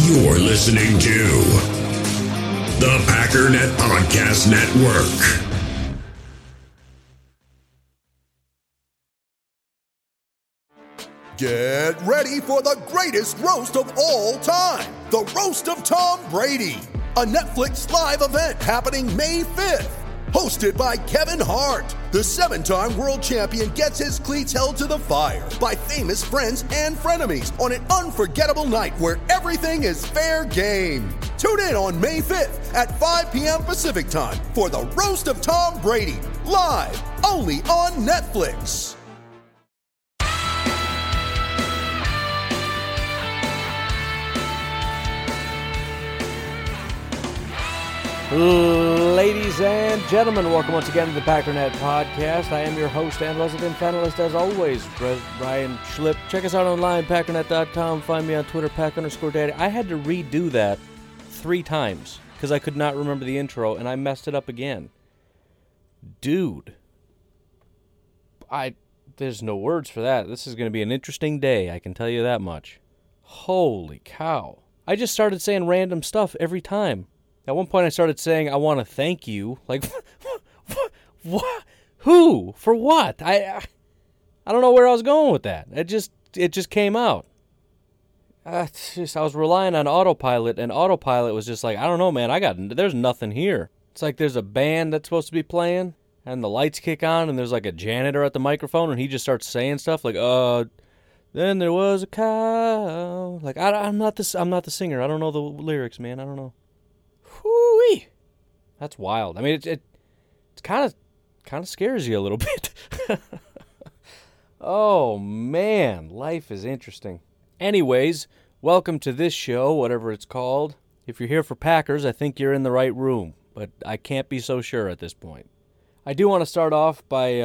You're listening to the Packernet Podcast Network. Get ready for the greatest roast of all time, the Roast of Tom Brady, a Netflix live event happening May 5th. Hosted by Kevin Hart, the 7-time world champion gets his cleats held to the fire by famous friends and frenemies on an unforgettable night where everything is fair game. Tune in on May 5th at 5 p.m. Pacific time for the Roast of Tom Brady, live only on Netflix. Ladies and gentlemen, welcome once again to the Packernet Podcast. I am your host and resident panelist, as always, Brian Schlip. Check us out online, packernet.com. Find me on Twitter, pack_daddy. I had to redo that 3 times because I could not remember the intro, and I messed it up again. Dude. There's no words for that. This is going to be an interesting day, I can tell you that much. Holy cow. I just started saying random stuff every time. At one point I started saying, I want to thank you. Like, what? Who? For what? I don't know where I was going with that. It just came out. I was relying on autopilot, and autopilot was just like, I don't know, man. There's nothing here. It's like there's a band that's supposed to be playing, and the lights kick on, and there's like a janitor at the microphone, and he just starts saying stuff like, then there was a cow. Like, I'm not the singer. I don't know the lyrics, man. I don't know. Whoo-wee. That's wild. I mean, it's kind of scares you a little bit. Oh, man. Life is interesting. Anyways, welcome to this show, whatever it's called. If you're here for Packers, I think you're in the right room, but I can't be so sure at this point. I do want to start off by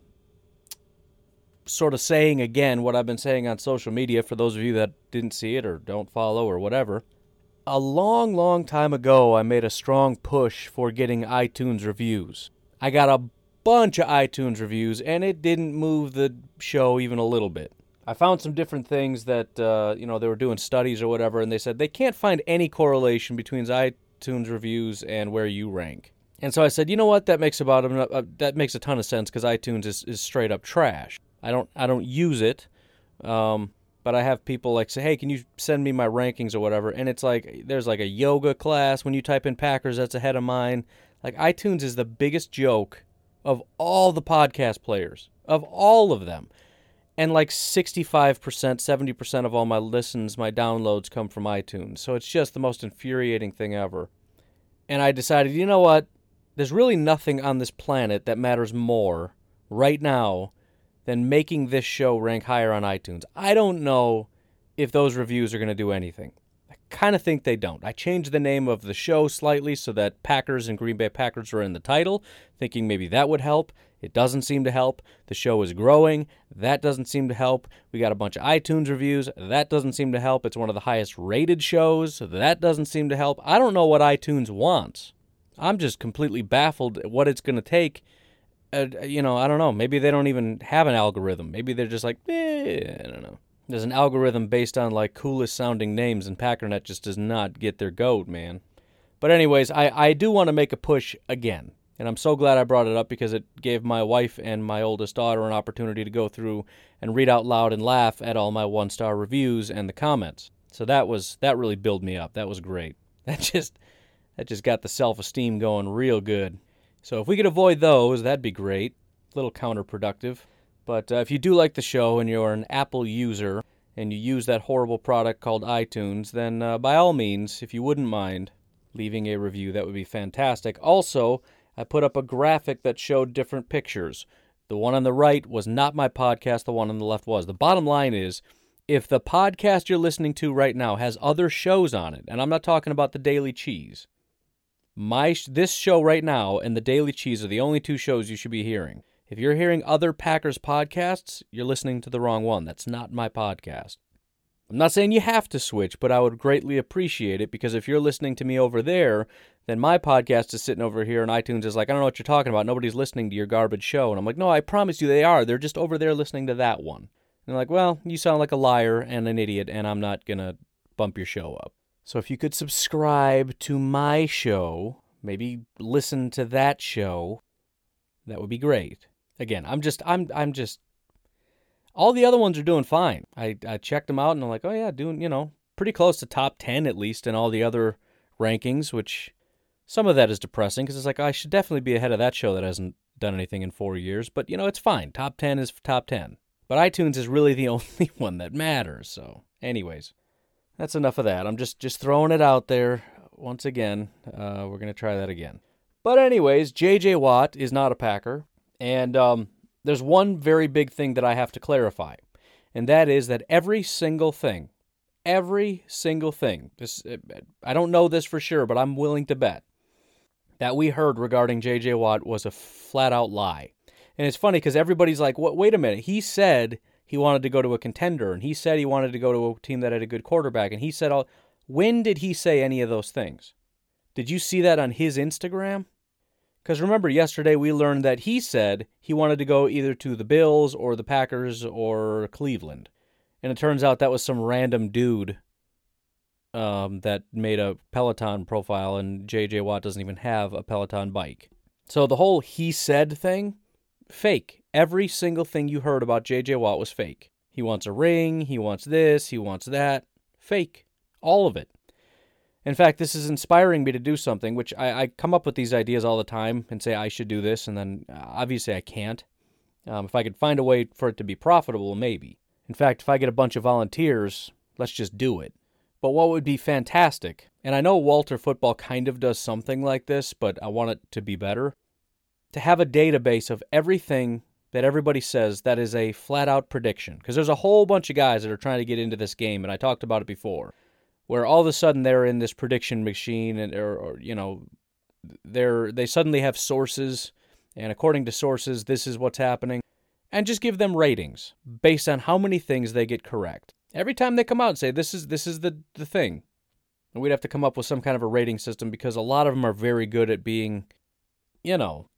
sort of saying again what I've been saying on social media for those of you that didn't see it or don't follow or whatever. A long, long time ago, I made a strong push for getting iTunes reviews. I got a bunch of iTunes reviews, and it didn't move the show even a little bit. I found some different things that, they were doing studies or whatever, and they said they can't find any correlation between iTunes reviews and where you rank. And so I said, you know what, that makes a ton of sense, because iTunes is straight up trash. I don't use it, but I have people like say, hey, can you send me my rankings or whatever? And it's like, there's like a yoga class. When you type in Packers, that's ahead of mine. Like, iTunes is the biggest joke of all the podcast players, of all of them. And like 65%, 70% of all my listens, my downloads come from iTunes. So it's just the most infuriating thing ever. And I decided, you know what? There's really nothing on this planet that matters more right now than making this show rank higher on iTunes. I don't know if those reviews are going to do anything. I kind of think they don't. I changed the name of the show slightly so that Packers and Green Bay Packers were in the title, thinking maybe that would help. It doesn't seem to help. The show is growing. That doesn't seem to help. We got a bunch of iTunes reviews. That doesn't seem to help. It's one of the highest rated shows. That doesn't seem to help. I don't know what iTunes wants. I'm just completely baffled at what it's going to take. I don't know. Maybe they don't even have an algorithm. Maybe they're just like, I don't know. There's an algorithm based on, like, coolest sounding names, and Packernet just does not get their goat, man. But anyways, I do want to make a push again. And I'm so glad I brought it up because it gave my wife and my oldest daughter an opportunity to go through and read out loud and laugh at all my 1-star reviews and the comments. So that really built me up. That was great. That just got the self-esteem going real good. So if we could avoid those, that'd be great. A little counterproductive. But if you do like the show and you're an Apple user and you use that horrible product called iTunes, then by all means, if you wouldn't mind leaving a review, that would be fantastic. Also, I put up a graphic that showed different pictures. The one on the right was not my podcast. The one on the left was. The bottom line is, if the podcast you're listening to right now has other shows on it, and I'm not talking about the Daily Cheese, this show right now and the Daily Cheese are the only 2 shows you should be hearing. If you're hearing other Packers podcasts, you're listening to the wrong one. That's not my podcast. I'm not saying you have to switch, but I would greatly appreciate it, because if you're listening to me over there, then my podcast is sitting over here and iTunes is like, I don't know what you're talking about. Nobody's listening to your garbage show. And I'm like, no, I promise you they are. They're just over there listening to that one. And they're like, well, you sound like a liar and an idiot, and I'm not going to bump your show up. So if you could subscribe to my show, maybe listen to that show, that would be great. Again, I'm just, all the other ones are doing fine. I checked them out and I'm like, oh yeah, doing, pretty close to top 10 at least in all the other rankings, which some of that is depressing because it's like, I should definitely be ahead of that show that hasn't done anything in 4 years. But, it's fine. Top 10 is top 10. But iTunes is really the only one that matters. So, anyways, that's enough of that. I'm just throwing it out there once again. We're going to try that again. But anyways, J.J. Watt is not a Packer. And there's one very big thing that I have to clarify. And that is that every single thing, this, I don't know this for sure, but I'm willing to bet that we heard regarding J.J. Watt was a flat-out lie. And it's funny because everybody's like, wait a minute, he said he wanted to go to a contender, and he said he wanted to go to a team that had a good quarterback, and he said, when did he say any of those things? Did you see that on his Instagram? Because remember, yesterday we learned that he said he wanted to go either to the Bills or the Packers or Cleveland. And it turns out that was some random dude that made a Peloton profile, and J.J. Watt doesn't even have a Peloton bike. So the whole he said thing, fake. Every single thing you heard about J.J. Watt was fake. He wants a ring, he wants this, he wants that. Fake. All of it. In fact, this is inspiring me to do something, which I come up with these ideas all the time and say I should do this, and then obviously I can't. If I could find a way for it to be profitable, maybe. In fact, if I get a bunch of volunteers, let's just do it. But what would be fantastic, and I know Walter Football kind of does something like this, but I want it to be better, to have a database of everything that everybody says that is a flat-out prediction. Because there's a whole bunch of guys that are trying to get into this game, and I talked about it before, where all of a sudden they're in this prediction machine, and they suddenly have sources, and according to sources, this is what's happening, and just give them ratings based on how many things they get correct. Every time they come out and say, this is the thing. And we'd have to come up with some kind of a rating system because a lot of them are very good at being, they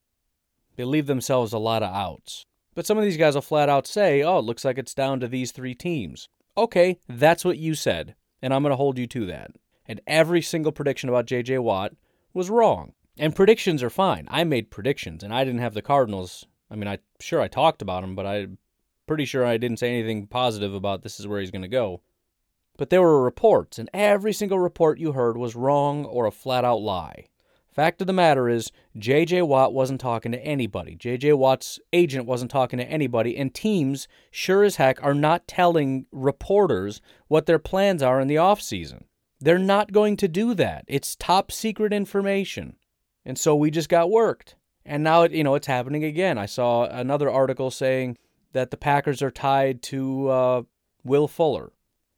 leave themselves a lot of outs. But some of these guys will flat out say, oh, it looks like it's down to these 3 teams. Okay, that's what you said, and I'm going to hold you to that. And every single prediction about J.J. Watt was wrong. And predictions are fine. I made predictions, and I didn't have the Cardinals. I mean, I talked about them, but I'm pretty sure I didn't say anything positive about this is where he's going to go. But there were reports, and every single report you heard was wrong or a flat-out lie. Fact of the matter is, J.J. Watt wasn't talking to anybody. J.J. Watt's agent wasn't talking to anybody, and teams, sure as heck, are not telling reporters what their plans are in the offseason. They're not going to do that. It's top secret information. And so we just got worked. And now, it's happening again. I saw another article saying that the Packers are tied to Will Fuller.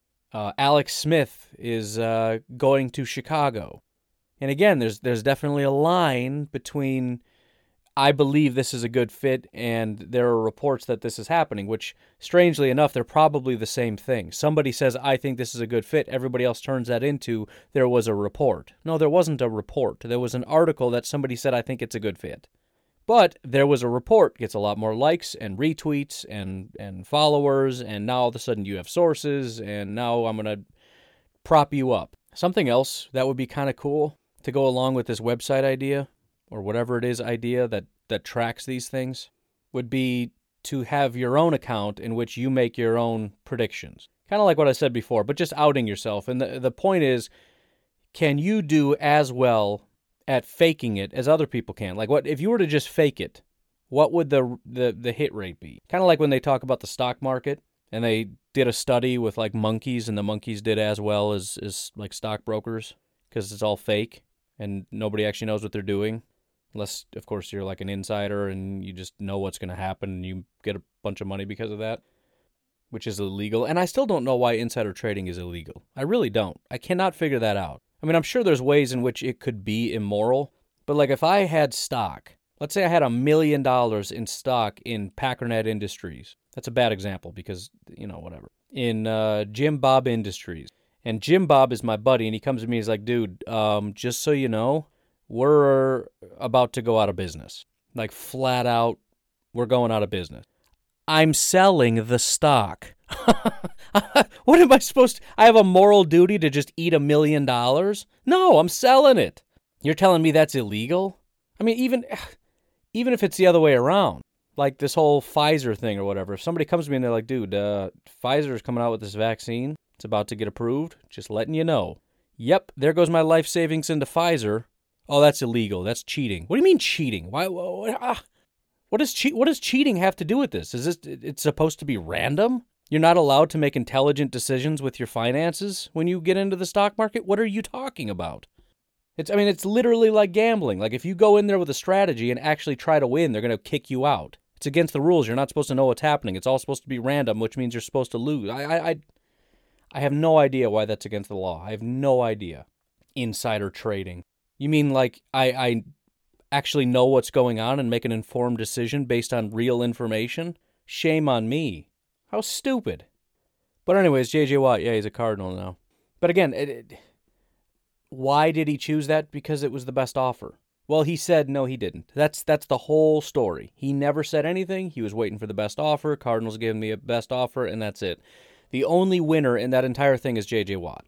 Alex Smith is going to Chicago. And again, there's definitely a line between I believe this is a good fit and there are reports that this is happening, which, strangely enough, they're probably the same thing. Somebody says, I think this is a good fit. Everybody else turns that into there was a report. No, there wasn't a report. There was an article that somebody said, I think it's a good fit. But there was a report, gets a lot more likes and retweets and followers, and now all of a sudden you have sources, and now I'm going to prop you up. Something else that would be kind of cool to go along with this website idea, or whatever it is idea that tracks these things, would be to have your own account in which you make your own predictions. Kind of like what I said before, but just outing yourself. And the point is, can you do as well at faking it as other people can? Like, what if you were to just fake it, what would the hit rate be? Kind of like when they talk about the stock market and they did a study with like monkeys, and the monkeys did as well as like stockbrokers because it's all fake and nobody actually knows what they're doing, unless of course you're like an insider and you just know what's going to happen and you get a bunch of money because of that, which is illegal. And I still don't know why insider trading is illegal. I really don't. I cannot figure that out. I mean, I'm sure there's ways in which it could be immoral, but like if I had stock, let's say I had $1 million in stock in Packernet Industries. That's a bad example because, whatever. In Jim Bob Industries. And Jim Bob is my buddy, and he comes to me, he's like, dude, just so you know, we're about to go out of business. Like, flat out, we're going out of business. I'm selling the stock What am I supposed to... I have a moral duty to just eat $1 million? No, I'm selling it. You're telling me that's illegal? I mean, even if it's the other way around, like this whole Pfizer thing or whatever, if somebody comes to me and they're like, dude, Pfizer's coming out with this vaccine, it's about to get approved, just letting you know. Yep, there goes my life savings into Pfizer. Oh, that's illegal. That's cheating. What do you mean cheating? What does cheating have to do with this? It's supposed to be random? You're not allowed to make intelligent decisions with your finances when you get into the stock market? What are you talking about? It's literally like gambling. Like if you go in there with a strategy and actually try to win, they're going to kick you out. It's against the rules. You're not supposed to know what's happening. It's all supposed to be random, which means you're supposed to lose. I have no idea why that's against the law. I have no idea. Insider trading. You mean like I actually know what's going on and make an informed decision based on real information? Shame on me. How stupid. But anyways, J.J. Watt, yeah, he's a Cardinal now. But again, why did he choose that? Because it was the best offer. Well, he said no, he didn't. That's the whole story. He never said anything. He was waiting for the best offer. Cardinals gave him the best offer, and that's it. The only winner in that entire thing is J.J. Watt.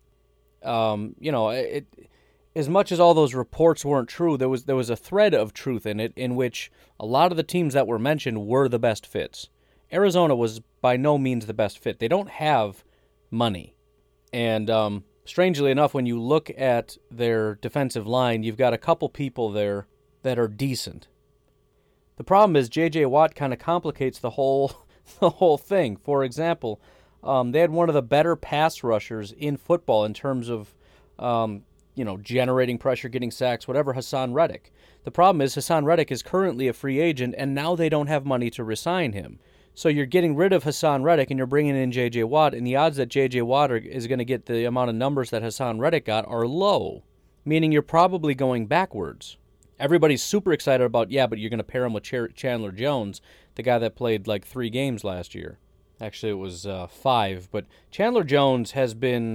As much as all those reports weren't true, there was a thread of truth in it in which a lot of the teams that were mentioned were the best fits. Arizona was by no means the best fit. They don't have money. And strangely enough, when you look at their defensive line, you've got a couple people there that are decent. The problem is J.J. Watt kind of complicates the whole thing. For example, they had one of the better pass rushers in football in terms of generating pressure, getting sacks, whatever, Hassan Reddick. The problem is Hassan Reddick is currently a free agent, and now they don't have money to re-sign him. So you're getting rid of Hassan Reddick, and you're bringing in J.J. Watt, and the odds that J.J. Watt is going to get the amount of numbers that Hassan Reddick got are low, meaning you're probably going backwards. Everybody's super excited about, but you're going to pair him with Chandler Jones, the guy that played like 3 games last year. Actually, it was 5, but Chandler Jones has been,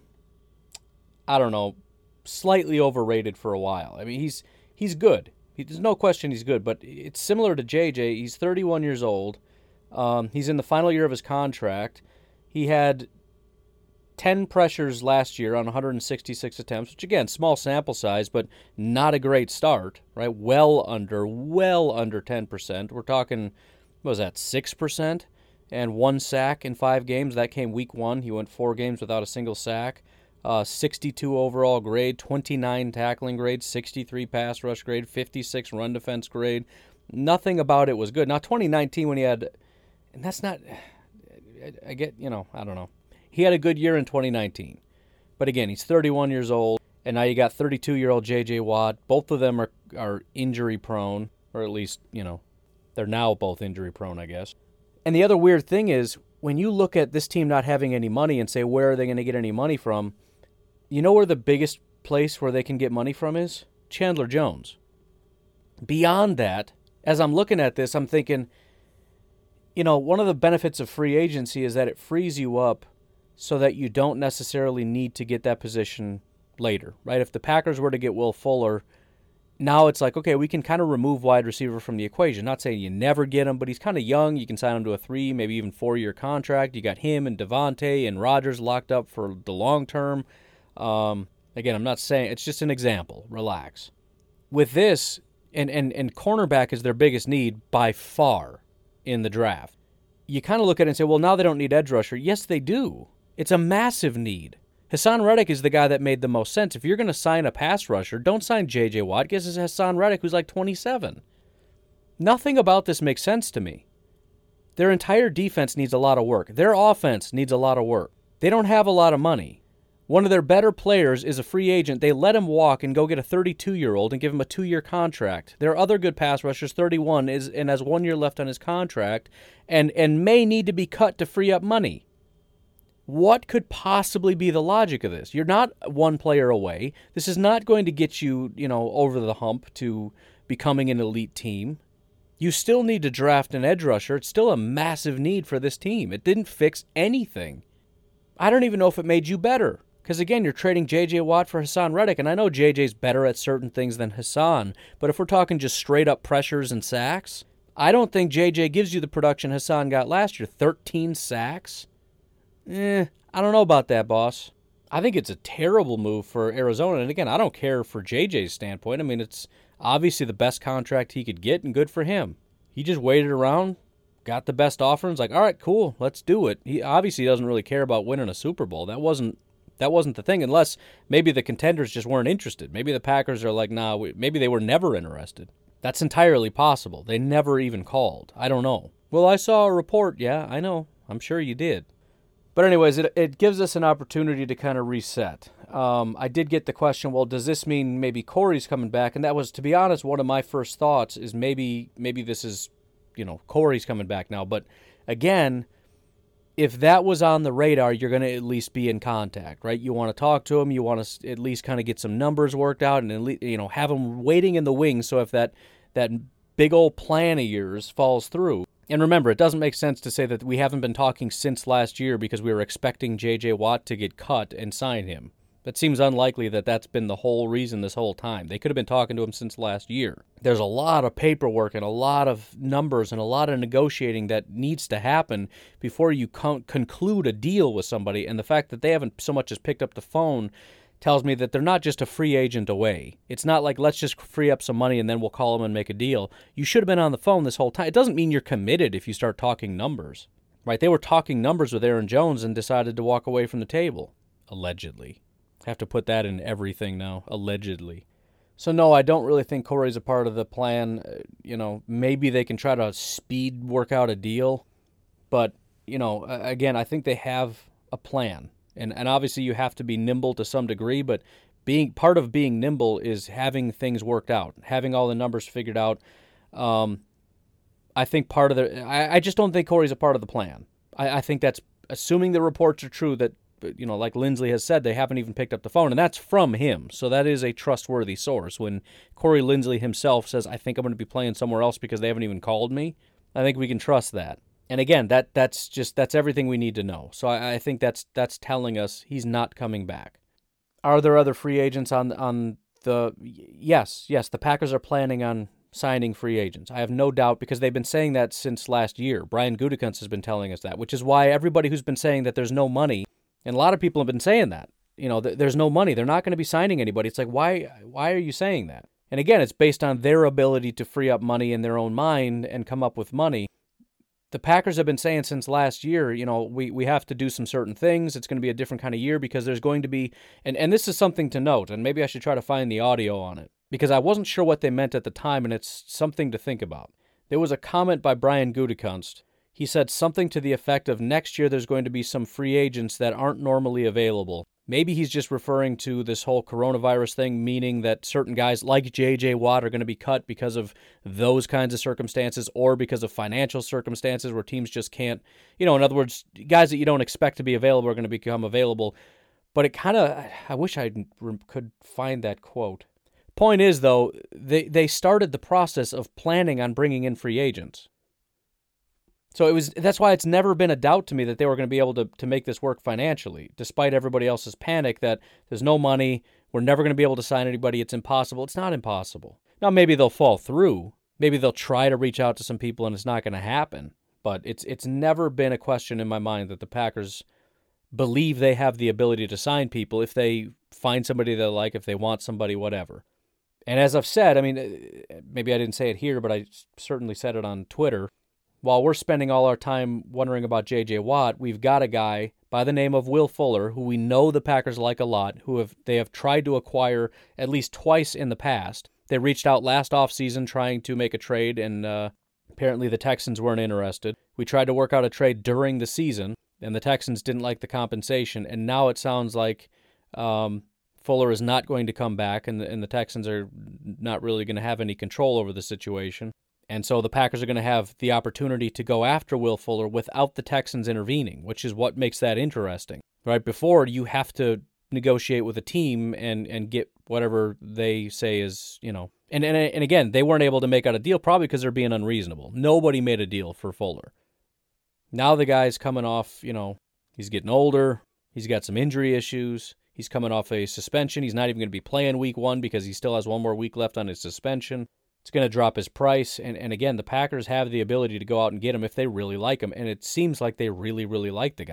slightly overrated for a while. I mean, he's good. There's no question he's good, but it's similar to JJ. He's 31 years old. He's in the final year of his contract. He had 10 pressures last year on 166 attempts, which again, small sample size, but not a great start, right? Well under 10%. We're talking, what was that, 6%? And 1 sack in 5 games. That came week 1. He went 4 games without a single sack. 62 overall grade, 29 tackling grade, 63 pass rush grade, 56 run defense grade. Nothing about it was good. Now, 2019 when he had, and that's not, I get, I don't know. He had a good year in 2019. But again, he's 31 years old, and now you got 32-year-old J.J. Watt. Both of them are injury prone, or at least, they're now both injury prone, I guess. And the other weird thing is, when you look at this team not having any money and say, where are they going to get any money from? You know where the biggest place where they can get money from is? Chandler Jones. Beyond that, as I'm looking at this, I'm thinking, one of the benefits of free agency is that it frees you up so that you don't necessarily need to get that position later, right? If the Packers were to get Will Fuller, now it's like, okay, we can kind of remove wide receiver from the equation. Not saying you never get him, but he's kind of young. You can sign him to a 3, maybe even 4-year contract. You got him and Devontae and Rodgers locked up for the long term. Again, I'm not saying, it's just an example. Relax. With this, and cornerback is their biggest need by far in the draft. You kind of look at it and say, well, now they don't need edge rusher. Yes, they do. It's a massive need. Hassan Reddick is the guy that made the most sense. If you're going to sign a pass rusher, don't sign J.J. Watt. Guess it's Hassan Reddick, who's like 27. Nothing about this makes sense to me. Their entire defense needs a lot of work. Their offense needs a lot of work. They don't have a lot of money. One of their better players is a free agent. They let him walk and go get a 32-year-old and give him a 2-year contract. There are other good pass rushers, 31, and has 1 year left on his contract, and may need to be cut to free up money. What could possibly be the logic of this? You're not one player away. This is not going to get you, over the hump to becoming an elite team. You still need to draft an edge rusher. It's still a massive need for this team. It didn't fix anything. I don't even know if it made you better. Because, again, you're trading J.J. Watt for Hassan Reddick, and I know J.J.'s better at certain things than Hassan, but if we're talking just straight-up pressures and sacks, I don't think J.J. gives you the production Hassan got last year. 13 sacks? I don't know about that, boss. I think it's a terrible move for Arizona. And again, I don't care for JJ's standpoint. I mean, it's obviously the best contract he could get, and good for him. He just waited around, got the best offer, and was like, all right, cool, let's do it. He obviously doesn't really care about winning a Super Bowl. That wasn't the thing, unless maybe the contenders just weren't interested. Maybe the Packers are like, nah, maybe they were never interested. That's entirely possible. They never even called. I don't know. Well, I saw a report. Yeah, I know. I'm sure you did. But anyways, it gives us an opportunity to kind of reset. I did get the question, well, does this mean maybe Corey's coming back? And that was, to be honest, one of my first thoughts is maybe this is, Corey's coming back now. But again, if that was on the radar, you're going to at least be in contact, right? You want to talk to him. You want to at least kind of get some numbers worked out and, at least, have him waiting in the wings. So if that big old plan of yours falls through. And remember, it doesn't make sense to say that we haven't been talking since last year because we were expecting J.J. Watt to get cut and sign him. That seems unlikely that that's been the whole reason this whole time. They could have been talking to him since last year. There's a lot of paperwork and a lot of numbers and a lot of negotiating that needs to happen before you conclude a deal with somebody. And the fact that they haven't so much as picked up the phone tells me that they're not just a free agent away. It's not like, let's just free up some money and then we'll call them and make a deal. You should have been on the phone this whole time. It doesn't mean you're committed if you start talking numbers, right? They were talking numbers with Aaron Jones and decided to walk away from the table, allegedly. I have to put that in everything now, allegedly. So no, I don't really think Corey's a part of the plan. Maybe they can try to speed work out a deal. But, again, I think they have a plan. And obviously you have to be nimble to some degree, but part of being nimble is having things worked out, having all the numbers figured out. I think I just don't think Corey's a part of the plan. I think that's assuming the reports are true that, like Lindsley has said, they haven't even picked up the phone, and that's from him. So that is a trustworthy source. When Corey Lindsley himself says, I think I'm going to be playing somewhere else because they haven't even called me, I think we can trust that. And again, that's everything we need to know. So I think that's telling us he's not coming back. Are there other free agents on the? Yes, the Packers are planning on signing free agents. I have no doubt, because they've been saying that since last year. Brian Gutekunst has been telling us that, which is why everybody who's been saying that there's no money, and a lot of people have been saying that, there's no money, they're not going to be signing anybody. It's like, why are you saying that? And again, it's based on their ability to free up money in their own mind and come up with money. The Packers have been saying since last year, we have to do some certain things. It's going to be a different kind of year because there's going to be, and this is something to note, and maybe I should try to find the audio on it, because I wasn't sure what they meant at the time, and it's something to think about. There was a comment by Brian Gutekunst. He said something to the effect of, next year there's going to be some free agents that aren't normally available. Maybe he's just referring to this whole coronavirus thing, meaning that certain guys like J.J. Watt are going to be cut because of those kinds of circumstances, or because of financial circumstances where teams just can't, in other words, guys that you don't expect to be available are going to become available. But it kind of, I wish I could find that quote. Point is, though, they started the process of planning on bringing in free agents. So that's why it's never been a doubt to me that they were going to be able to make this work financially, despite everybody else's panic that there's no money, we're never going to be able to sign anybody, it's impossible. It's not impossible. Now, maybe they'll fall through. Maybe they'll try to reach out to some people and it's not going to happen. But it's never been a question in my mind that the Packers believe they have the ability to sign people if they find somebody they like, if they want somebody, whatever. And as I've said, I mean, maybe I didn't say it here, but I certainly said it on Twitter. While we're spending all our time wondering about J.J. Watt, we've got a guy by the name of Will Fuller, who we know the Packers like a lot, they have tried to acquire at least twice in the past. They reached out last offseason trying to make a trade, and apparently the Texans weren't interested. We tried to work out a trade during the season, and the Texans didn't like the compensation, and now it sounds like Fuller is not going to come back, and the Texans are not really going to have any control over the situation. And so the Packers are going to have the opportunity to go after Will Fuller without the Texans intervening, which is what makes that interesting. Right before, you have to negotiate with a team and get whatever they say is, And again, they weren't able to make out a deal probably because they're being unreasonable. Nobody made a deal for Fuller. Now the guy's coming off, he's getting older. He's got some injury issues. He's coming off a suspension. He's not even going to be playing week 1 because he still has one more week left on his suspension. It's going to drop his price. And again, the Packers have the ability to go out and get him if they really like him. And it seems like they really, really like the guy.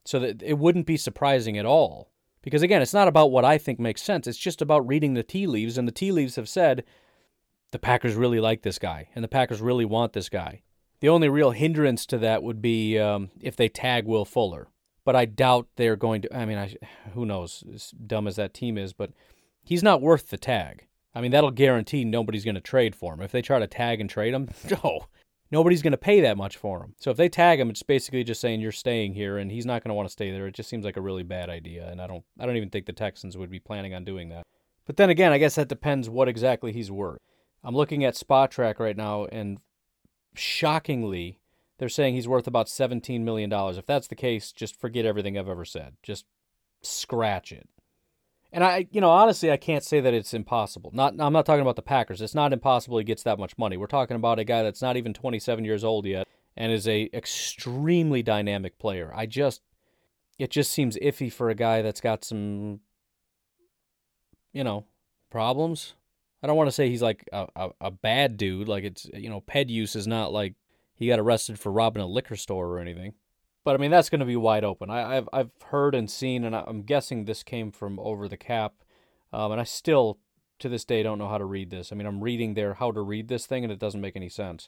So that it wouldn't be surprising at all. Because again, it's not about what I think makes sense. It's just about reading the tea leaves, and the tea leaves have said the Packers really like this guy, and the Packers really want this guy. The only real hindrance to that would be if they tag Will Fuller. But I doubt they're going to, who knows, as dumb as that team is, but he's not worth the tag. I mean, that'll guarantee nobody's going to trade for him. If they try to tag and trade him, nobody's going to pay that much for him. So if they tag him, it's basically just saying you're staying here, and he's not going to want to stay there. It just seems like a really bad idea, and I don't even think the Texans would be planning on doing that. But then again, I guess that depends what exactly he's worth. I'm looking at Spot Track right now, and shockingly, they're saying he's worth about $17 million. If that's the case, just forget everything I've ever said. Just scratch it. And honestly, I can't say that it's impossible. I'm not talking about the Packers. It's not impossible he gets that much money. We're talking about a guy that's not even 27 years old yet and is a extremely dynamic player. It just seems iffy for a guy that's got some, problems. I don't want to say he's like a bad dude. Like it's, ped use is not like he got arrested for robbing a liquor store or anything. But, that's going to be wide open. I've heard and seen, and I'm guessing this came from Over the Cap, and I still, to this day, don't know how to read this. I'm reading their how to read this thing, and it doesn't make any sense.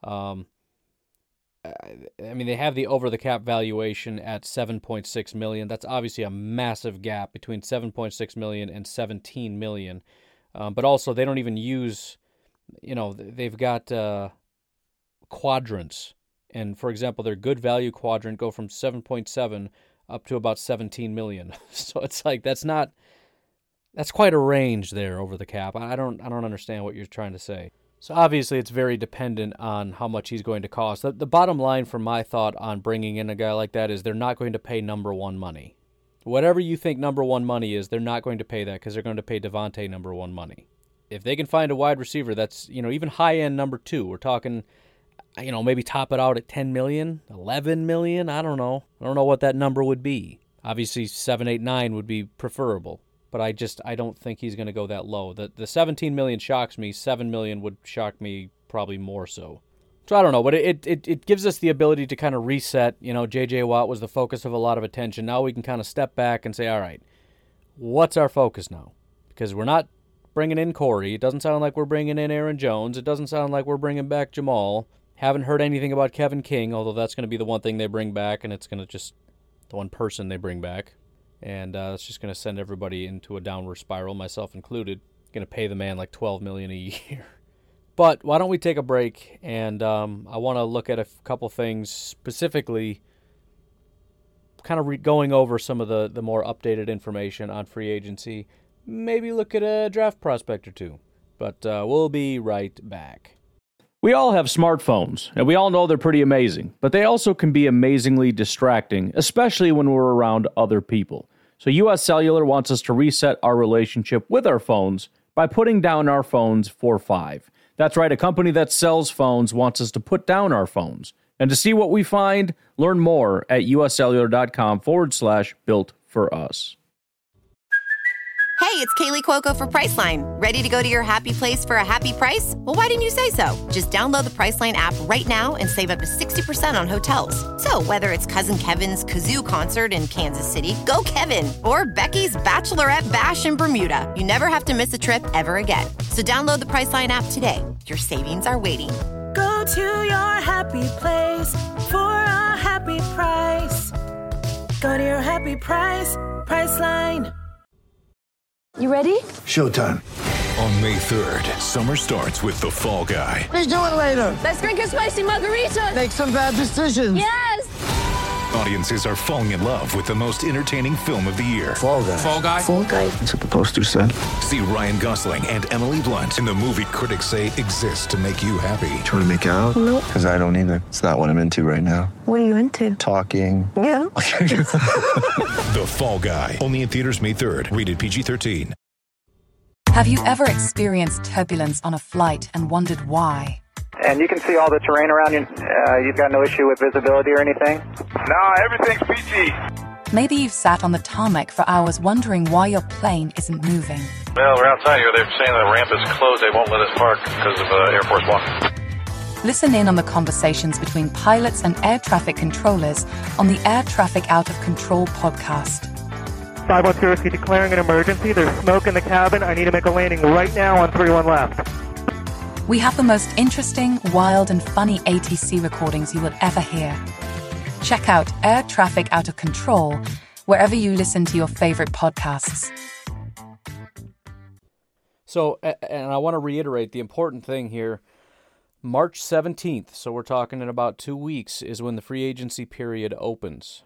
They have the Over the Cap valuation at $7.6 million. That's obviously a massive gap between $7.6 million and $17 million. But also, they don't even use, they've got quadrants. And, for example, their good value quadrant go from 7.7 up to about 17 million. So it's like that's quite a range there Over the Cap. I don't understand what you're trying to say. So obviously it's very dependent on how much he's going to cost. The bottom line from my thought on bringing in a guy like that is they're not going to pay number one money. Whatever you think number one money is, they're not going to pay that because they're going to pay Devontae number one money. If they can find a wide receiver that's, even high-end number two, we're talking, maybe top it out at 10 million, 11 million, I don't know. I don't know what that number would be. Obviously 7, 8, 9 would be preferable, but I don't think he's going to go that low. The 17 million shocks me, 7 million would shock me probably more so. So I don't know, but it gives us the ability to kind of reset. J.J. Watt was the focus of a lot of attention. Now we can kind of step back and say, all right, what's our focus now? Because we're not bringing in Corey. It doesn't sound like we're bringing in Aaron Jones. It doesn't sound like we're bringing back Jamal. Haven't heard anything about Kevin King, although that's going to be the one thing they bring back, and it's going to just the one person they bring back. And that's just going to send everybody into a downward spiral, myself included. Going to pay the man like $12 million a year. But why don't we take a break, and I want to look at a couple things, specifically kind of going over some of the more updated information on free agency. Maybe look at a draft prospect or two. But we'll be right back. We all have smartphones, and we all know they're pretty amazing, but they also can be amazingly distracting, especially when we're around other people. So US Cellular wants us to reset our relationship with our phones by putting down our phones for $5. That's right, a company that sells phones wants us to put down our phones. And to see what we find, learn more at uscellular.com/built-for-us. Hey, it's Kaylee Cuoco for Priceline. Ready to go to your happy place for a happy price? Well, why didn't you say so? Just download the Priceline app right now and save up to 60% on hotels. So whether it's Cousin Kevin's Kazoo Concert in Kansas City, go Kevin, or Becky's Bachelorette Bash in Bermuda, you never have to miss a trip ever again. So download the Priceline app today. Your savings are waiting. Go to your happy place for a happy price. Go to your happy price, Priceline. You ready? Showtime. On May 3rd, summer starts with The Fall Guy. Let's do it later. Let's drink a spicy margarita. Make some bad decisions. Yes! Audiences are falling in love with the most entertaining film of the year. Fall Guy. Fall Guy? Fall Guy. That's what the poster said. See Ryan Gosling and Emily Blunt in the movie critics say exists to make you happy. Trying to make it out? Nope. Because I don't either. It's not what I'm into right now. What are you into? Talking. Yeah. The Fall Guy. Only in theaters May 3rd. Rated PG-13. Have you ever experienced turbulence on a flight and wondered why? And you can see all the terrain around you. You've got no issue with visibility or anything? No, everything's PG. Maybe you've sat on the tarmac for hours wondering why your plane isn't moving. Well, we're outside here. They're saying the ramp is closed. They won't let us park because of Air Force One. Listen in on the conversations between pilots and air traffic controllers on the Air Traffic Out of Control podcast. 510 Whiskey declaring an emergency. There's smoke in the cabin. I need to make a landing right now on 31 left. We have the most interesting, wild, and funny ATC recordings you will ever hear. Check out Air Traffic Out of Control wherever you listen to your favorite podcasts. So, and I want to reiterate the important thing here. March 17th, so we're talking in about 2 weeks, is when the free agency period opens.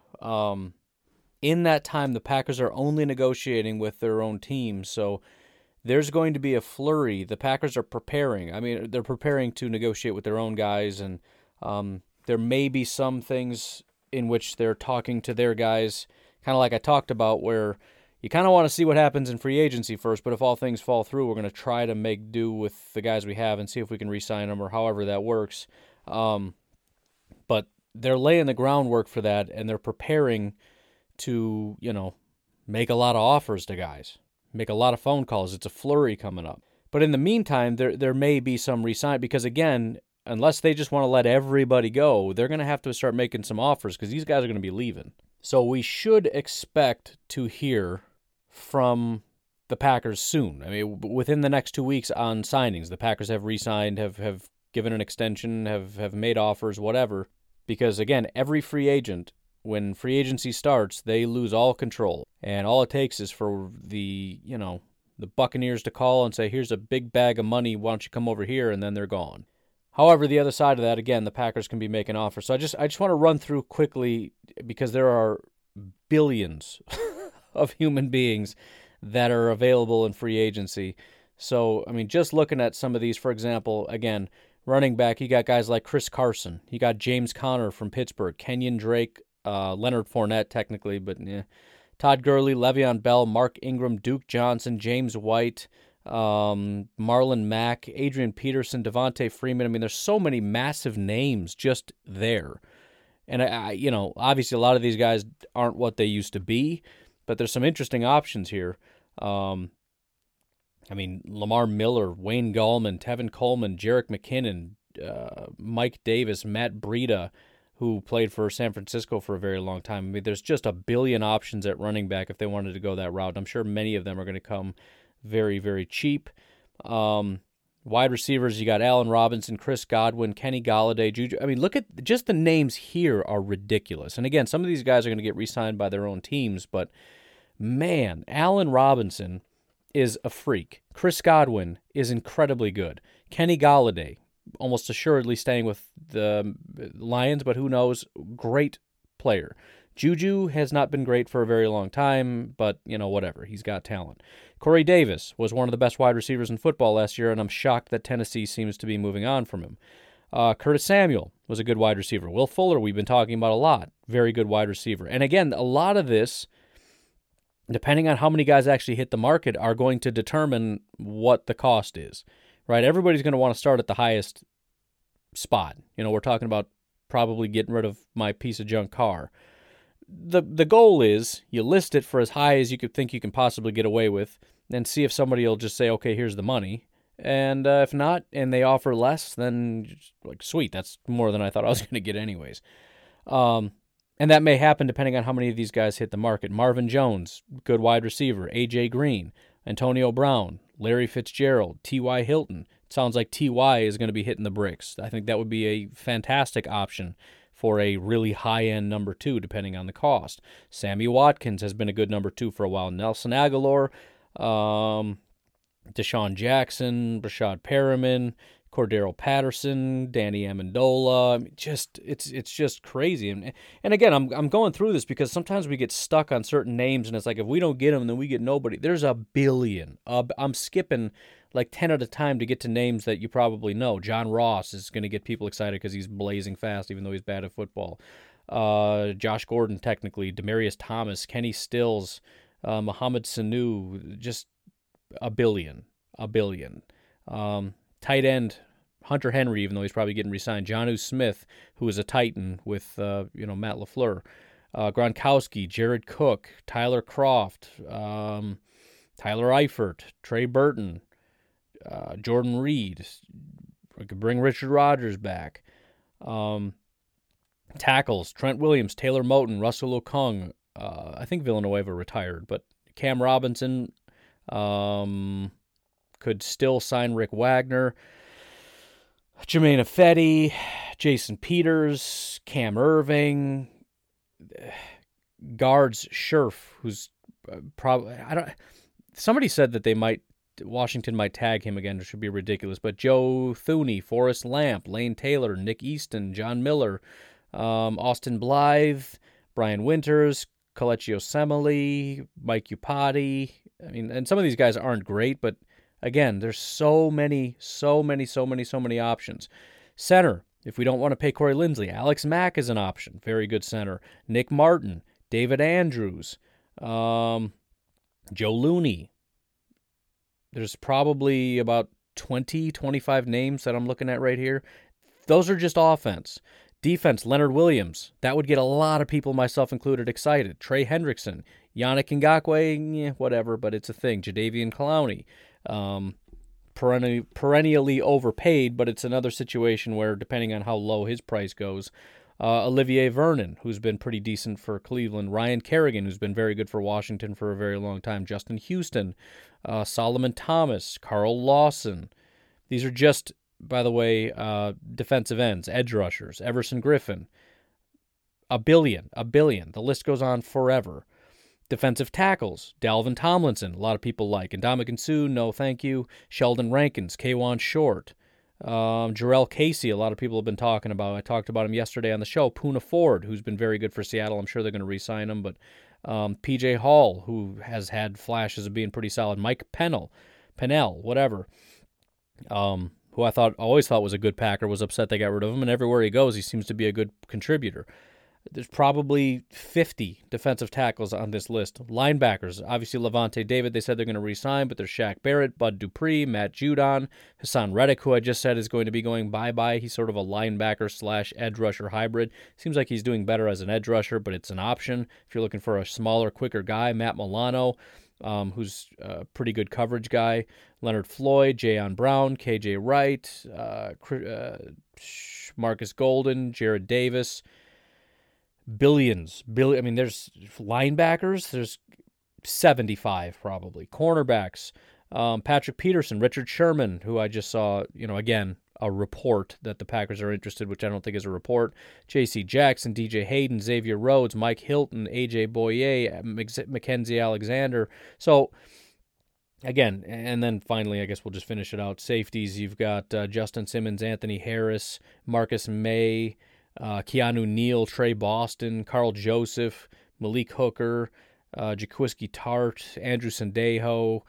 In that time, the Packers are only negotiating with their own team, so there's going to be a flurry. The Packers are preparing. I mean, they're preparing to negotiate with their own guys, and there may be some things in which they're talking to their guys, kind of like I talked about, where you kind of want to see what happens in free agency first, but if all things fall through, we're going to try to make do with the guys we have and see if we can re-sign them or however that works. But they're laying the groundwork for that, and they're preparing to, make a lot of offers to guys, make a lot of phone calls. It's a flurry coming up. But in the meantime, there may be some re-sign because, again, unless they just want to let everybody go, they're going to have to start making some offers because these guys are going to be leaving. So we should expect to hear from the Packers soon. I mean, within the next 2 weeks on signings. The Packers have re-signed, have given an extension, have made offers, whatever. Because, again, every free agent, when free agency starts, they lose all control. And all it takes is for the Buccaneers to call and say, here's a big bag of money, why don't you come over here, and then they're gone. However, the other side of that, again, the Packers can be making offers. So I just want to run through quickly, because there are billions of human beings that are available in free agency. So, I mean, just looking at some of these, for example, again, running back, you got guys like Chris Carson. You got James Conner from Pittsburgh, Kenyon Drake, Leonard Fournette technically, but yeah. Todd Gurley, Le'Veon Bell, Mark Ingram, Duke Johnson, James White, Marlon Mack, Adrian Peterson, Devontae Freeman. I mean, there's so many massive names just there. And, obviously a lot of these guys aren't what they used to be, but there's some interesting options here. Lamar Miller, Wayne Gallman, Tevin Coleman, Jerick McKinnon, Mike Davis, Matt Breida, who played for San Francisco for a very long time. I mean, there's just a billion options at running back if they wanted to go that route. I'm sure many of them are going to come very, very cheap. Wide receivers, you got Allen Robinson, Chris Godwin, Kenny Golladay, Juju. I mean, look at just the names here are ridiculous. And again, some of these guys are going to get re-signed by their own teams, but man, Allen Robinson is a freak. Chris Godwin is incredibly good. Kenny Golladay, almost assuredly staying with the Lions, but who knows? Great player. Juju has not been great for a very long time, but, whatever. He's got talent. Corey Davis was one of the best wide receivers in football last year, and I'm shocked that Tennessee seems to be moving on from him. Curtis Samuel was a good wide receiver. Will Fuller, we've been talking about a lot. Very good wide receiver. And again, a lot of this, depending on how many guys actually hit the market, are going to determine what the cost is, right? Everybody's going to want to start at the highest spot. We're talking about probably getting rid of my piece of junk car. The goal is you list it for as high as you could think you can possibly get away with and see if somebody will just say, okay, here's the money. And if not, and they offer less, then sweet, that's more than I thought I was going to get anyways. And that may happen depending on how many of these guys hit the market. Marvin Jones, good wide receiver. A.J. Green, Antonio Brown, Larry Fitzgerald, T.Y. Hilton. It sounds like T.Y. is going to be hitting the bricks. I think that would be a fantastic option for a really high-end number 2, depending on the cost. Sammy Watkins has been a good number 2 for a while. Nelson Aguilar, Deshaun Jackson, Rashad Perriman, Cordero Patterson, Danny Amendola. I mean, it's just crazy. And again, I'm going through this because sometimes we get stuck on certain names, and it's like if we don't get them, then we get nobody. There's a billion. I'm skipping like 10 at a time to get to names that you probably know. John Ross is going to get people excited because he's blazing fast, even though he's bad at football. Josh Gordon, technically. Demaryius Thomas, Kenny Stills, Mohamed Sanu, just a billion. Tight end, Hunter Henry, even though he's probably getting re-signed. Jonnu Smith, who is a Titan with Matt LaFleur. Gronkowski, Jared Cook, Tyler Kroft, Tyler Eifert, Trey Burton, Jordan Reed. We could bring Richard Rodgers back. Tackles, Trent Williams, Taylor Moton, Russell Okung. I think Villanueva retired, but Cam Robinson could still sign Rick Wagner. Jermaine Ifedi, Jason Peters, Cam Irving, guards Scherf, who's probably somebody said that Washington might tag him again, which should be ridiculous. But Joe Thuney, Forrest Lamp, Lane Taylor, Nick Easton, John Miller, Austin Blythe, Brian Winters, Kelechi Osemele, Mike Upati. I mean, and some of these guys aren't great, but again, there's so many options. Center, if we don't want to pay Corey Linsley, Alex Mack is an option. Very good center. Nick Martin, David Andrews, Joe Looney. There's probably about 25 names that I'm looking at right here. Those are just offense. Defense, Leonard Williams. That would get a lot of people, myself included, excited. Trey Hendrickson, Yannick Ngakoue, whatever, but it's a thing. Jadeveon Clowney. Perennially overpaid, but it's another situation where, depending on how low his price goes, Olivier Vernon, who's been pretty decent for Cleveland, Ryan Kerrigan, who's been very good for Washington for a very long time, Justin Houston, Solomon Thomas, Carl Lawson. These are just, by the way, defensive ends, edge rushers, Everson Griffin, a billion. The list goes on forever. Defensive tackles, Dalvin Tomlinson, a lot of people like. Ndamukong Suh, no thank you. Sheldon Rankins, K'Wan Short. Jarrell Casey, a lot of people have been talking about. I talked about him yesterday on the show. Poona Ford, who's been very good for Seattle. I'm sure they're going to re-sign him. But P.J. Hall, who has had flashes of being pretty solid. Mike Pennell, whatever. Who I always thought was a good Packer, was upset they got rid of him. And everywhere he goes, he seems to be a good contributor. There's probably 50 defensive tackles on this list. Linebackers, obviously Levante David, they said they're going to re-sign, but there's Shaq Barrett, Bud Dupree, Matt Judon, Hassan Reddick, who I just said is going to be going bye-bye. He's sort of a linebacker / edge rusher hybrid. Seems like he's doing better as an edge rusher, but it's an option if you're looking for a smaller, quicker guy. Matt Milano, who's a pretty good coverage guy. Leonard Floyd, Jayon Brown, KJ Wright, Marcus Golden, Jared Davis. Billions. I mean, there's linebackers. There's 75 probably. Cornerbacks. Patrick Peterson, Richard Sherman, who I just saw, again, a report that the Packers are interested, which I don't think is a report. J.C. Jackson, DJ Hayden, Xavier Rhodes, Mike Hilton, A.J. Boye, Mackenzie Alexander. So, again, and then finally, I guess we'll just finish it out. Safeties, you've got Justin Simmons, Anthony Harris, Marcus May, Keanu Neal, Trey Boston, Carl Joseph, Malik Hooker, Jaquiski Tart, Andrew Sandejo.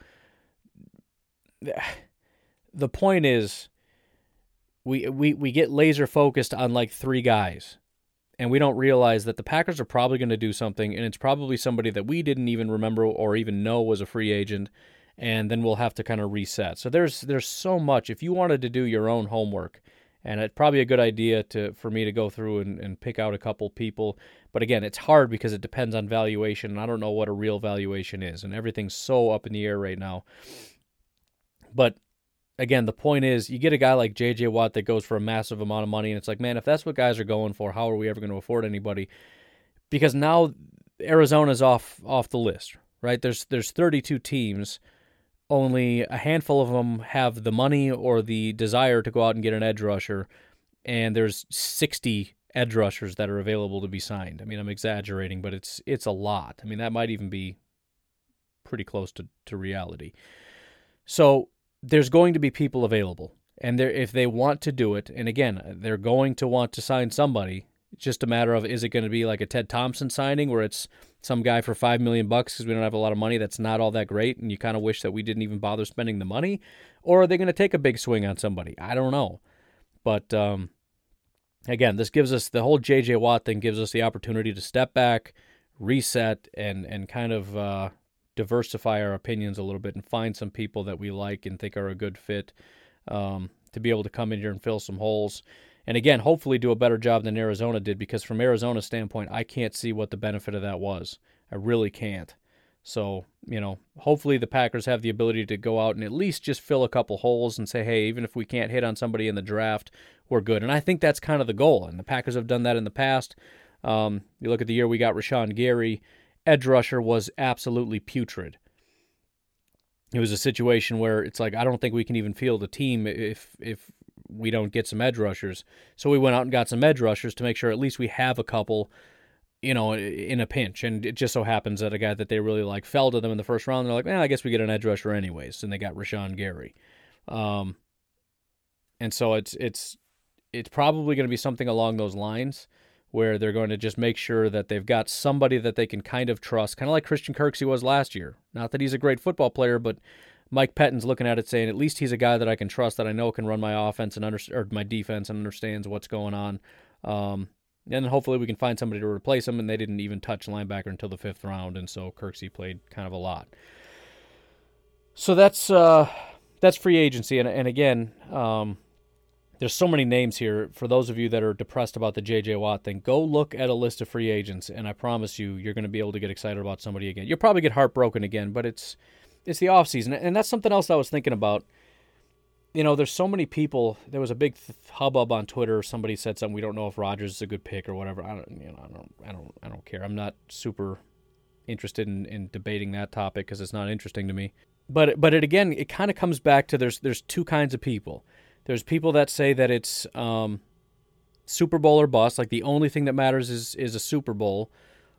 The point is, we get laser focused on like three guys, and we don't realize that the Packers are probably going to do something, and it's probably somebody that we didn't even remember or even know was a free agent, and then we'll have to kind of reset. So there's so much. If you wanted to do your own homework, and it's probably a good idea for me to go through and pick out a couple people. But again, it's hard because it depends on valuation, and I don't know what a real valuation is, and everything's so up in the air right now. But again, the point is, you get a guy like J.J. Watt that goes for a massive amount of money, and it's like, man, if that's what guys are going for, how are we ever going to afford anybody? Because now Arizona's off the list, right? There's 32 teams. Only a handful of them have the money or the desire to go out and get an edge rusher, and there's 60 edge rushers that are available to be signed. I mean, I'm exaggerating, but it's a lot. I mean, that might even be pretty close to reality. So there's going to be people available, and if they want to do it, and again, they're going to want to sign somebody. It's just a matter of, is it going to be like a Ted Thompson signing where it's some guy for $5 million because we don't have a lot of money that's not all that great, and you kind of wish that we didn't even bother spending the money? Or are they going to take a big swing on somebody? I don't know. But again, this gives us, the whole J.J. Watt thing gives us the opportunity to step back, reset, and kind of diversify our opinions a little bit and find some people that we like and think are a good fit to be able to come in here and fill some holes. And again, hopefully do a better job than Arizona did, because from Arizona's standpoint, I can't see what the benefit of that was. I really can't. So, hopefully the Packers have the ability to go out and at least just fill a couple holes and say, hey, even if we can't hit on somebody in the draft, we're good. And I think that's kind of the goal. And the Packers have done that in the past. You look at the year we got Rashawn Gary, edge rusher was absolutely putrid. It was a situation where it's like, I don't think we can even field a team if we don't get some edge rushers. So we went out and got some edge rushers to make sure at least we have a couple, in a pinch. And it just so happens that a guy that they really like fell to them in the first round. They're like, I guess we get an edge rusher anyways. And they got Rashawn Gary. And so it's probably going to be something along those lines where they're going to just make sure that they've got somebody that they can kind of trust, kind of like Christian Kirksey was last year. Not that he's a great football player, but Mike Pettin's looking at it saying, at least he's a guy that I can trust, that I know can run my offense and or my defense and understands what's going on. And hopefully we can find somebody to replace him, and they didn't even touch linebacker until the 5th round, and so Kirksey played kind of a lot. So that's free agency, and again, there's so many names here. For those of you that are depressed about the J.J. Watt thing, go look at a list of free agents, and I promise you're going to be able to get excited about somebody again. You'll probably get heartbroken again, but it's the offseason, and that's something else I was thinking about. There's so many people. There was a big hubbub on Twitter. Somebody said something. We don't know if Rodgers is a good pick or whatever. I don't care. I'm not super interested in debating that topic because it's not interesting to me. But it kind of comes back to there's two kinds of people. There's people that say that it's Super Bowl or bust, like the only thing that matters is a Super Bowl,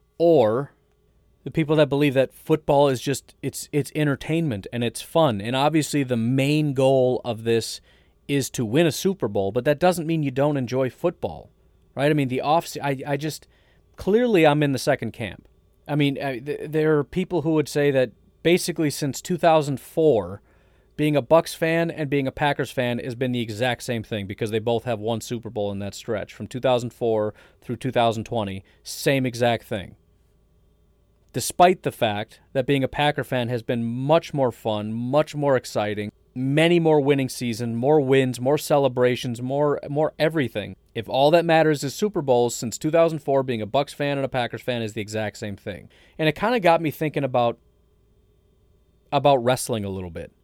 or the people that believe that football is just it's entertainment and it's fun. And obviously the main goal of this is to win a Super Bowl, but that doesn't mean you don't enjoy football, right? I mean, I just clearly I'm in the second camp. I mean, there are people who would say that basically since 2004, being a Bucs fan and being a Packers fan has been the exact same thing because they both have one Super Bowl in that stretch. From 2004 through 2020, same exact thing. Despite the fact that being a Packer fan has been much more fun, much more exciting, many more winning seasons, more wins, more celebrations, more everything. If all that matters is Super Bowls, since 2004, being a Bucs fan and a Packers fan is the exact same thing. And it kind of got me thinking about wrestling a little bit.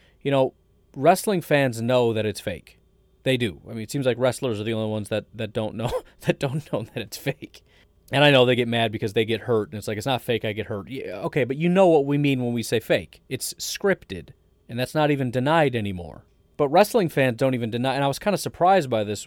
Wrestling fans know that it's fake. They do. I mean, it seems like wrestlers are the only ones that don't know that it's fake. And I know they get mad because they get hurt, and it's like, it's not fake, I get hurt. Yeah, okay, but you know what we mean when we say fake. It's scripted, and that's not even denied anymore. But wrestling fans don't even deny, and I was kind of surprised by this.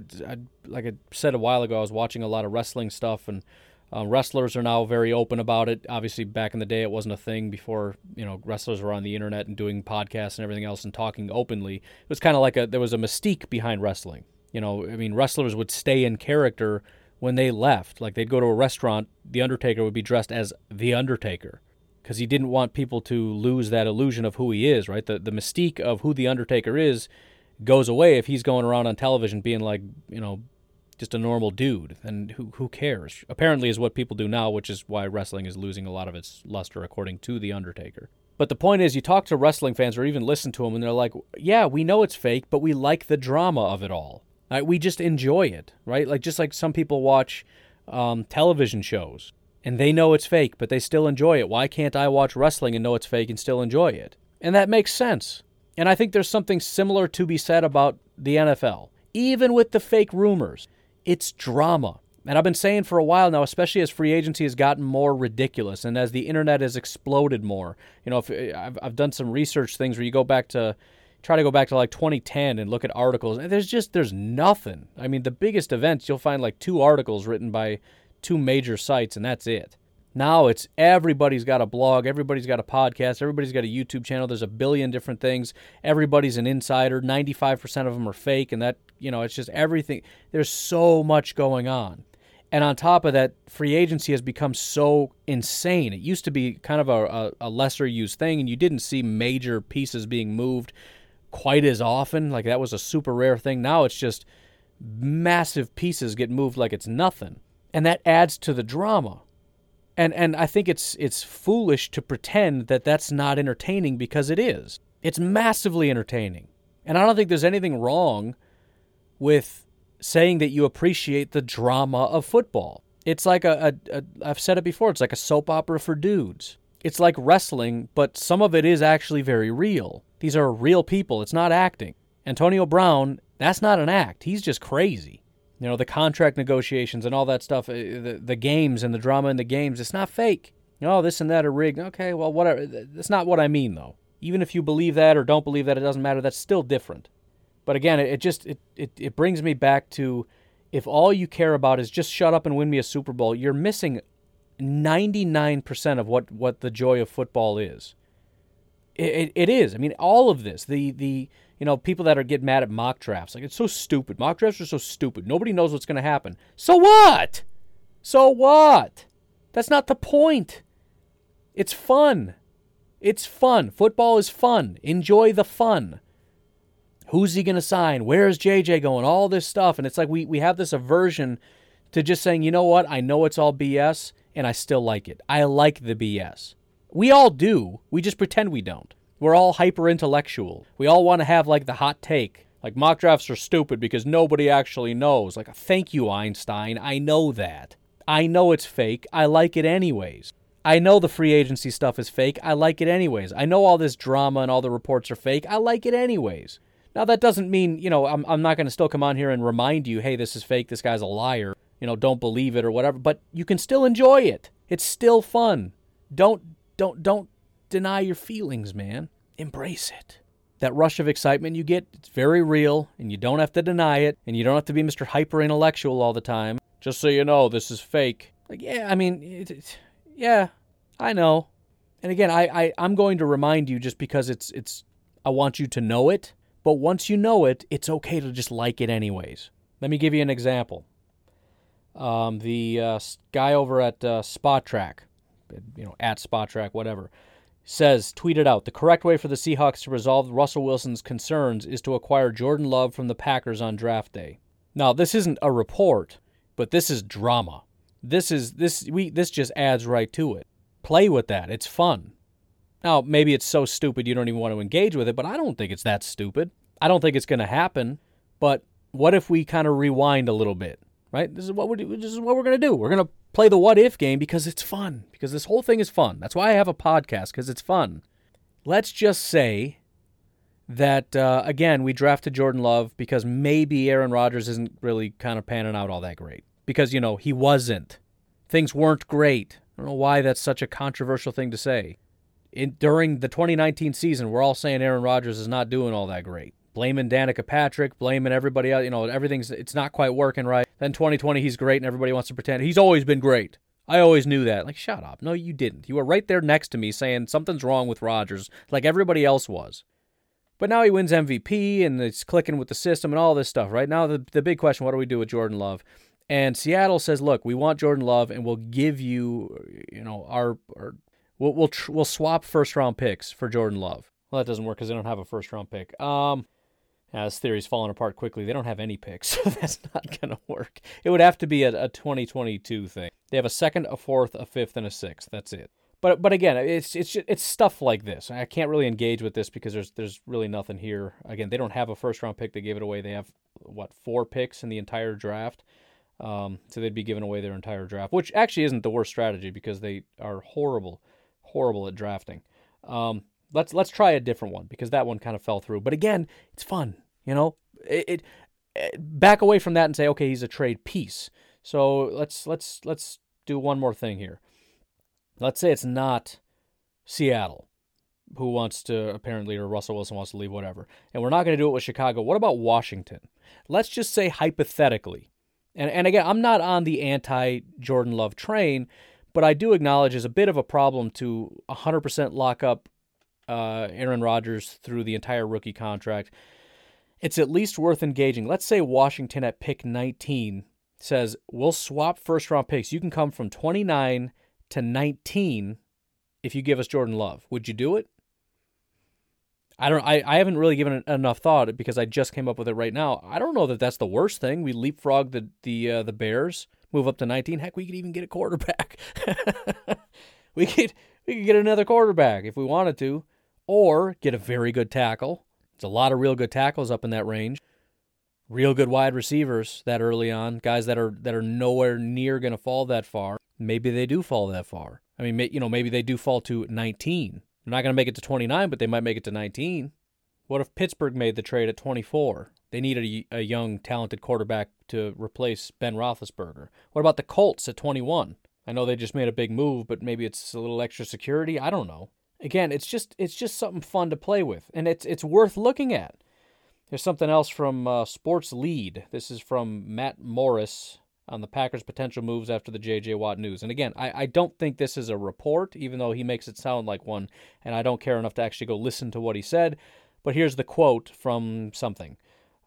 Like I said a while ago, I was watching a lot of wrestling stuff, and wrestlers are now very open about it. Obviously, back in the day, it wasn't a thing before, wrestlers were on the internet and doing podcasts and everything else and talking openly. It was kind of like there was a mystique behind wrestling. Wrestlers would stay in character when they left. Like, they'd go to a restaurant, The Undertaker would be dressed as The Undertaker because he didn't want people to lose that illusion of who he is, right? The mystique of who The Undertaker is goes away if he's going around on television being like, just a normal dude. And who cares? Apparently is what people do now, which is why wrestling is losing a lot of its luster, according to The Undertaker. But the point is, you talk to wrestling fans or even listen to them, and they're like, yeah, we know it's fake, but we like the drama of it all. We just enjoy it, right? Like, just like some people watch television shows, and they know it's fake, but they still enjoy it. Why can't I watch wrestling and know it's fake and still enjoy it? And that makes sense. And I think there's something similar to be said about the NFL. Even with the fake rumors, it's drama. And I've been saying for a while now, especially as free agency has gotten more ridiculous and as the internet has exploded more. If I've done some research things where you try to go back to like 2010 and look at articles, and there's nothing. I mean, the biggest events, you'll find like 2 articles written by 2 major sites, and that's it. Now it's everybody's got a blog, everybody's got a podcast, everybody's got a YouTube channel. There's a billion different things. Everybody's an insider. 95% of them are fake, and that, it's just everything. There's so much going on. And on top of that, free agency has become so insane. It used to be kind of a lesser used thing, and you didn't see major pieces being moved quite as often. Like, that was a super rare thing. Now it's just massive pieces get moved like it's nothing. And that adds to the drama. And I think it's foolish to pretend that that's not entertaining, because it is. It's massively entertaining. And I don't think there's anything wrong with saying that you appreciate the drama of football. It's like I've said it before, it's like a soap opera for dudes. It's like wrestling, but some of it is actually very real. These are real people. It's not acting. Antonio Brown, that's not an act. He's just crazy. You know, the contract negotiations and all that stuff, the games and the drama in the games, it's not fake. Oh, this and that are rigged. Okay, well, whatever. That's not what I mean, though. Even if you believe that or don't believe that, it doesn't matter. That's still different. But again, it brings me back to, if all you care about is just shut up and win me a Super Bowl, you're missing 99% of what the joy of football is. It is. I mean, all of this, the people that get mad at mock drafts, like, it's so stupid. Mock drafts are so stupid. Nobody knows what's going to happen. So what? So what? That's not the point. It's fun. It's fun. Football is fun. Enjoy the fun. Who's he going to sign? Where's JJ going? All this stuff. And it's like we have this aversion to just saying, you know what? I know it's all BS, and I still like it. I like the BS. We all do. We just pretend we don't. We're all hyper-intellectual. We all want to have, like, the hot take. Like, mock drafts are stupid because nobody actually knows. Like, thank you, Einstein. I know that. I know it's fake. I like it anyways. I know the free agency stuff is fake. I like it anyways. I know all this drama and all the reports are fake. I like it anyways. Now, that doesn't mean, I'm not going to still come on here and remind you, hey, this is fake, this guy's a liar, don't believe it or whatever, but you can still enjoy it. It's still fun. Don't deny your feelings, man. Embrace it. That rush of excitement you get, it's very real, and you don't have to deny it, and you don't have to be Mr. Hyper-intellectual all the time. Just so you know, this is fake. Like, yeah, I mean, yeah, I know. And again, I'm going to remind you just because I want you to know it. But once you know it, it's okay to just like it anyways. Let me give you an example. The guy over at Spot Track, at Spot Track, whatever, tweeted out, the correct way for the Seahawks to resolve Russell Wilson's concerns is to acquire Jordan Love from the Packers on draft day. Now, this isn't a report, but this is drama. This just adds right to it. Play with that. It's fun. Now, maybe it's so stupid you don't even want to engage with it, but I don't think it's that stupid. I don't think it's going to happen, but what if we kind of rewind a little bit, right? This is what we're going to do. We're going to play the what-if game because it's fun, because this whole thing is fun. That's why I have a podcast, because it's fun. Let's just say that, again, we drafted Jordan Love because maybe Aaron Rodgers isn't really kind of panning out all that great. Because, he wasn't. Things weren't great. I don't know why that's such a controversial thing to say. During the 2019 season, we're all saying Aaron Rodgers is not doing all that great. Blaming Danica Patrick, blaming everybody else. It's not quite working right. Then 2020, he's great, and everybody wants to pretend he's always been great. I always knew that. Like, shut up. No, you didn't. You were right there next to me saying something's wrong with Rodgers, like everybody else was. But now he wins MVP, and it's clicking with the system and all this stuff, right? Now the big question, what do we do with Jordan Love? And Seattle says, look, we want Jordan Love, and we'll give you, We'll swap first-round picks for Jordan Love. Well, that doesn't work because they don't have a first-round pick. This theory's falling apart quickly. They don't have any picks, so that's not going to work. It would have to be a 2022 thing. They have a second, a fourth, a fifth, and a sixth. That's it. But again, it's stuff like this. I can't really engage with this because there's really nothing here. Again, they don't have a first-round pick. They gave it away. They have, 4 picks in the entire draft. So they'd be giving away their entire draft, which actually isn't the worst strategy because they are horrible at drafting. Let's try a different one because that one kind of fell through. But again, it's fun, It back away from that and say, okay, he's a trade piece. So let's do one more thing here. Let's say it's not Seattle who wants to apparently, or Russell Wilson wants to leave, whatever. And we're not going to do it with Chicago. What about Washington? Let's just say hypothetically. And again, I'm not on the anti-Jordan Love train, but I do acknowledge it's a bit of a problem to 100% lock up Aaron Rodgers through the entire rookie contract. It's at least worth engaging. Let's say Washington at pick 19 says, we'll swap first-round picks. You can come from 29 to 19 if you give us Jordan Love. Would you do it? I haven't really given it enough thought because I just came up with it right now. I don't know that that's the worst thing. We leapfrog the Bears, move up to 19. Heck, we could even get a quarterback. we could get another quarterback if we wanted to, or get a very good tackle. There's a lot of real good tackles up in that range. Real good wide receivers that early on, guys that are nowhere near going to fall that far. Maybe they do fall that far. I mean, maybe they do fall to 19. They're not going to make it to 29, but they might make it to 19. What if Pittsburgh made the trade at 24? They need a young, talented quarterback to replace Ben Roethlisberger. What about the Colts at 21? I know they just made a big move, but maybe it's a little extra security. I don't know. Again, it's just something fun to play with, and it's worth looking at. There's something else from Sports Lead. This is from Matt Morris on the Packers' potential moves after the J.J. Watt news. And again, I don't think this is a report, even though he makes it sound like one, and I don't care enough to actually go listen to what he said. But here's the quote from something.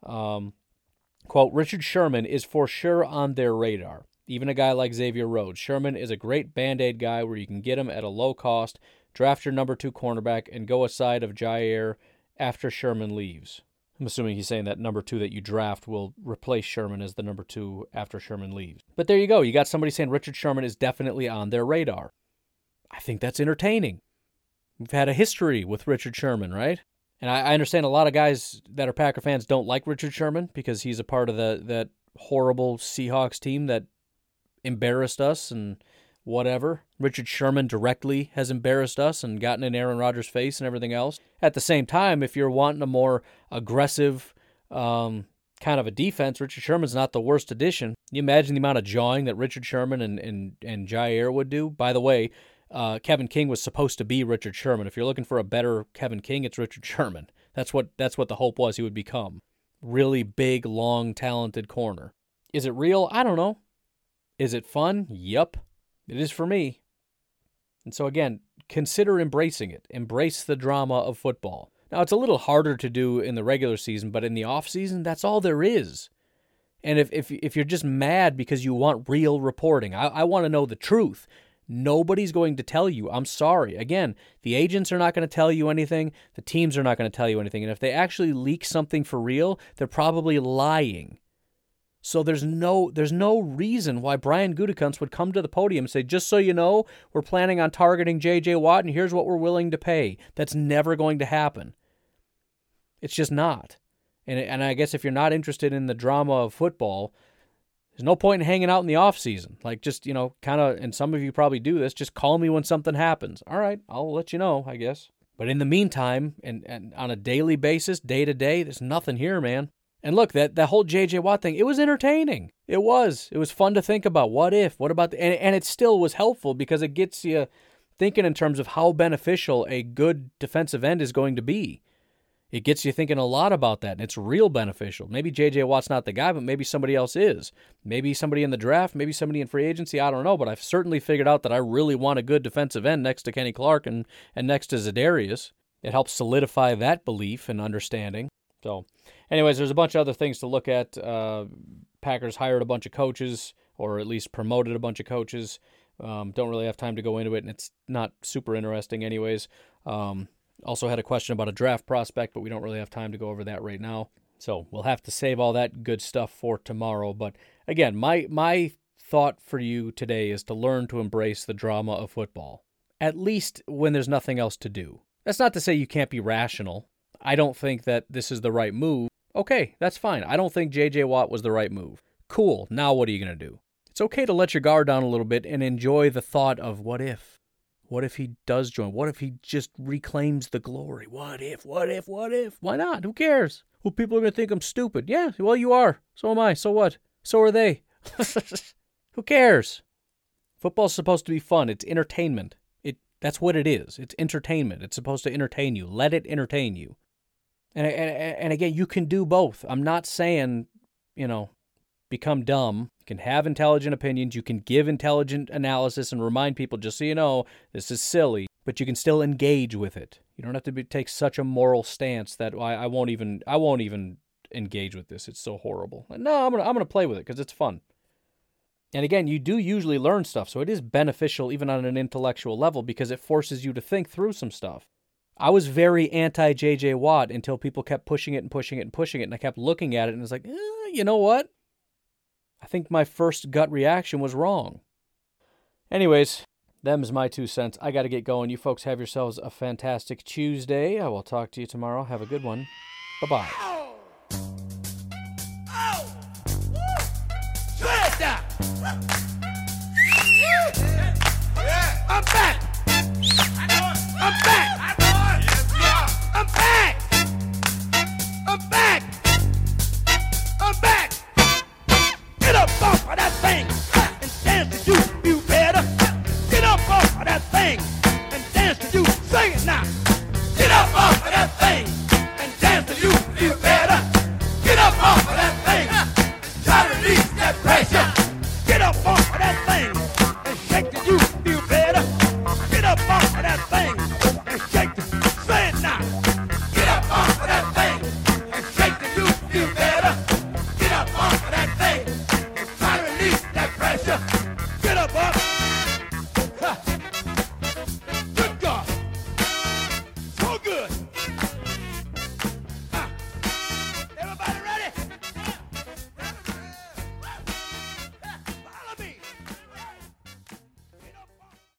Quote, Richard Sherman is for sure on their radar. Even a guy like Xavier Rhodes. Sherman is a great Band-Aid guy where you can get him at a low cost, draft your number 2 cornerback, and go aside of Jair after Sherman leaves. I'm assuming he's saying that number 2 that you draft will replace Sherman as the number 2 after Sherman leaves. But there you go. You got somebody saying Richard Sherman is definitely on their radar. I think that's entertaining. We've had a history with Richard Sherman, right? And I understand a lot of guys that are Packer fans don't like Richard Sherman because he's a part of that horrible Seahawks team that embarrassed us and whatever. Richard Sherman directly has embarrassed us and gotten in Aaron Rodgers' face and everything else. At the same time, if you're wanting a more aggressive kind of a defense, Richard Sherman's not the worst addition. You imagine the amount of jawing that Richard Sherman and Jair would do. By the way, Kevin King was supposed to be Richard Sherman. If you're looking for a better Kevin King, it's Richard Sherman. That's what the hope was he would become. Really big, long, talented corner. Is it real? I don't know. Is it fun? Yup. It is for me. And so again, consider embracing it. Embrace the drama of football. Now, it's a little harder to do in the regular season, but in the off season, that's all there is. And if you're just mad because you want real reporting, I want to know the truth. Nobody's going to tell you. I'm sorry. Again, the agents are not going to tell you anything. The teams are not going to tell you anything. And if they actually leak something for real, they're probably lying. So there's no reason why Brian Gutekunst would come to the podium and say, just so you know, we're planning on targeting J.J. Watt, and here's what we're willing to pay. That's never going to happen. It's just not. And I guess if you're not interested in the drama of football, there's no point in hanging out in the off season. Like just, kind of, and some of you probably do this, just call me when something happens. All right, I'll let you know, I guess. But in the meantime, and on a daily basis, day to day, there's nothing here, man. And look, that whole J.J. Watt thing, it was entertaining. It was fun to think about. What if? What about? And it still was helpful because it gets you thinking in terms of how beneficial a good defensive end is going to be. It gets you thinking a lot about that, and it's real beneficial. Maybe J.J. Watt's not the guy, but maybe somebody else is. Maybe somebody in the draft, maybe somebody in free agency, I don't know, but I've certainly figured out that I really want a good defensive end next to Kenny Clark and next to Za'Darius. It helps solidify that belief and understanding. So, anyways, there's a bunch of other things to look at. Packers hired a bunch of coaches, or at least promoted a bunch of coaches. Don't really have time to go into it, and it's not super interesting anyways. Also had a question about a draft prospect, but we don't really have time to go over that right now. So we'll have to save all that good stuff for tomorrow. But again, my thought for you today is to learn to embrace the drama of football, at least when there's nothing else to do. That's not to say you can't be rational. I don't think that this is the right move. Okay, that's fine. I don't think J.J. Watt was the right move. Cool. Now what are you going to do? It's okay to let your guard down a little bit and enjoy the thought of what if. What if he does join? What if he just reclaims the glory? What if? Why not? Who cares? Well, people are going to think I'm stupid. Yeah, well, you are. So am I. So what? So are they. Who cares? Football's supposed to be fun. It's entertainment. That's what it is. It's entertainment. It's supposed to entertain you. Let it entertain you. And again, you can do both. I'm not saying, become dumb. You can have intelligent opinions. You can give intelligent analysis and remind people, just so you know, this is silly. But you can still engage with it. You don't have to take such a moral stance that I won't even engage with this. It's so horrible. No, I'm gonna play with it because it's fun. And again, you do usually learn stuff, so it is beneficial even on an intellectual level because it forces you to think through some stuff. I was very anti-J.J. Watt until people kept pushing it, and I kept looking at it, and it's like, you know what? I think my first gut reaction was wrong. Anyways, them's my 2 cents. I got to get going. You folks have yourselves a fantastic Tuesday. I will talk to you tomorrow. Have a good one. Bye-bye. I'm back. I'm back. I'm back. I'm back. I'm back. Get up off of that thing and dance to you better. Get up off of that thing and dance to you. Sing it now.